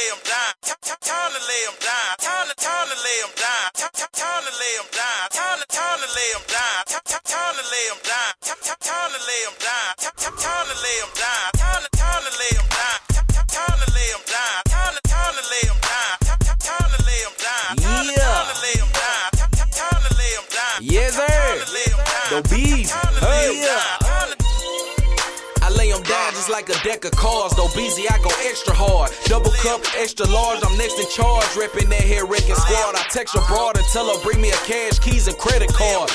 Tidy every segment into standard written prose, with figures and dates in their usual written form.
lay 'em down. Time to lay 'em down. Time to lay 'em down. Time to lay 'em down. Time to lay 'em down. Time to lay 'em down. Time to lay 'em down. Time to lay 'em down. Time to lay 'em down. Time to lay 'em down. Time to lay 'em down. Time to lay 'em down. Time to lay 'em down. Time to lay 'em down. Yes, sir. The beef. Yeah. I lay 'em down just like a deck of cards. Though busy, I go extra hard. Double cup, extra large. I'm next in charge. Reppin' that hair wrecking squad. I text your broad and tell her bring me a cash, keys, and credit card.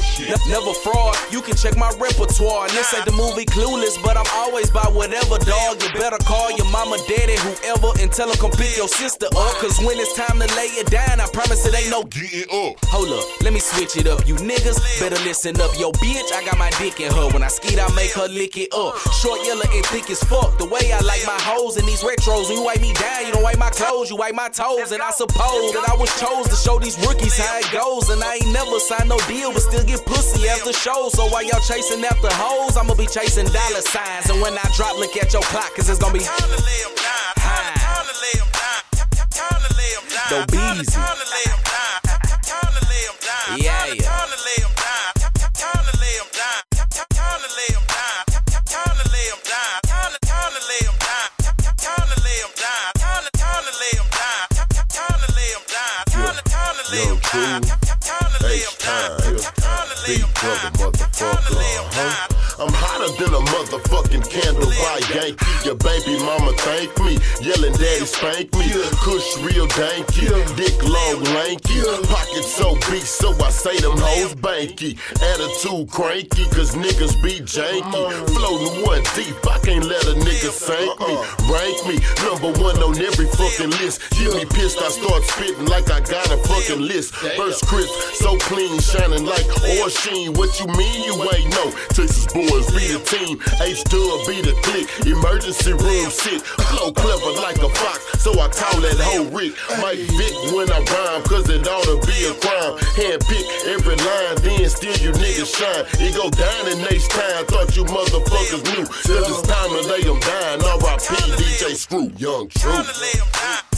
Never fraud. You can check my repertoire. And this ain't the movie Clueless, but I'm always by whatever, dog. You better call your mama, daddy, whoever, and tell them come pick your sister up. Cause when it's time to lay it down, I promise it ain't no getting up. Hold up, let me switch it up. You niggas better listen up. Yo, bitch, I got my dick in her. When I skeet, I make her lick it up. Short, yellow, and thick as fuck. The way I like my hoes in these retros. When you wipe me down, you don't wipe my clothes, you wipe my toes. And I suppose that I was chose to show these rookies how it goes. And I ain't never signed no deal, but still get pussy after shows. So while y'all chasing after hoes, I'ma be chasing dollar signs. And when I drop, look at your clock, cause it's gonna be time to lay 'em down. Time to lay 'em down. Time to lay 'em down. Go beezy. Time to lay 'em down. Time to lay 'em down. Yeah. Time to lay 'em down. Time to lay 'em down. Time to lay 'em down. Time to lay 'em down. Time to lay 'em down. Time to lay 'em down. Time to lay 'em down. Time to lay 'em down. Time to lay 'em down. Time to lay 'em down. Time to lay 'em down. Time to lay 'em down. I'm hotter than a motherfucking candle by Yankee. Your baby mama thank me, yelling daddy spank me. Kush real danky, dick long lanky. Pocket so big, so I say them hoes banky. Attitude cranky, cause niggas be janky. Floating one deep, I can't let a nigga sink me. Rank me, #1 on every fucking list. Get me pissed, I start spitting like I got a fucking list. First crisp, so clean, shining like oil sheen. What you mean you ain't know? Texas boys be the team, H-Dub be the clique. Emergency room sit, flow clever like a fox, so I call that hoe Rick. Mike Vick when I rhyme, cause it ought to be a crime. Hand pick every line, then still you niggas shine. It go down in next time, thought you motherfuckers knew. Cause it's time to lay 'em down, R.I.P. DJ Screw, Young True.